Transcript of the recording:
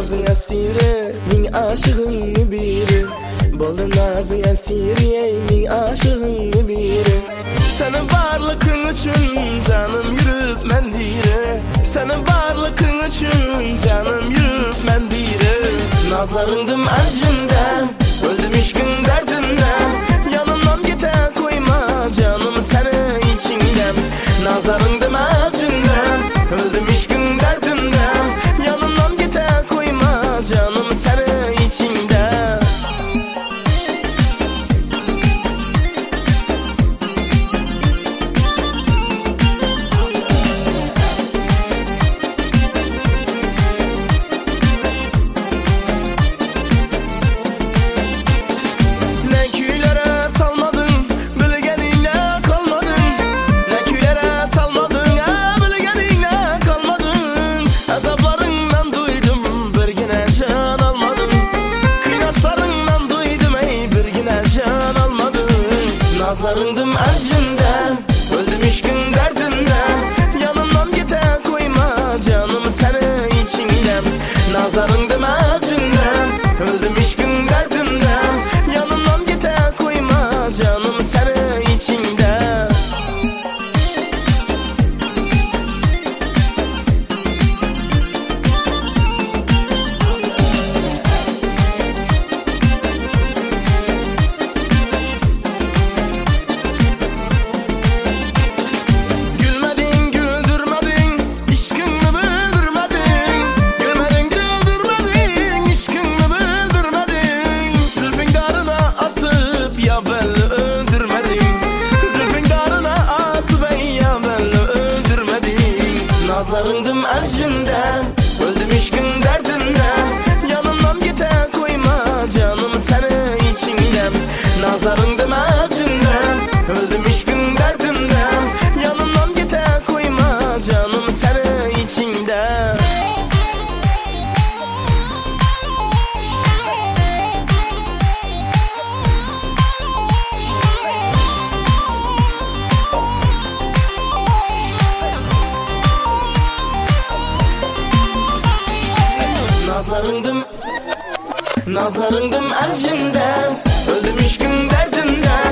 nazın esiri, min aşığın biri. Boldu nazın esiri, min aşığın biri. Senin varlıkın üçün canım yürüp men dire. Senin varlıkın üçün canım yürüp men dire. Nazlarındım ercinden, öldüm işkin derdinden. Yanımdan gete koyma canım seni içinden. Nazlarındım ercinden, öldüm işkin derdinden. Yanımdan gete koyma canım seni içinden. Nazlarındım ercinden, öldüm işkin derdinden. Yanımdan gete koyma canım seni içinden. Nazlarındım ercinden, öldüm işkin derdinden. Yanımdan gete koyma canım seni içinden. Nazlarındım ercinden, öldüm işkin derdinden. Yanımdan gete koyma canım seni içinden. Nazlarındım ercinden, öldüm işkin derdinden. Yanımdan gete koyma canım seni içinden. Nazlarındım ercinden, öldüm işkin derdinden.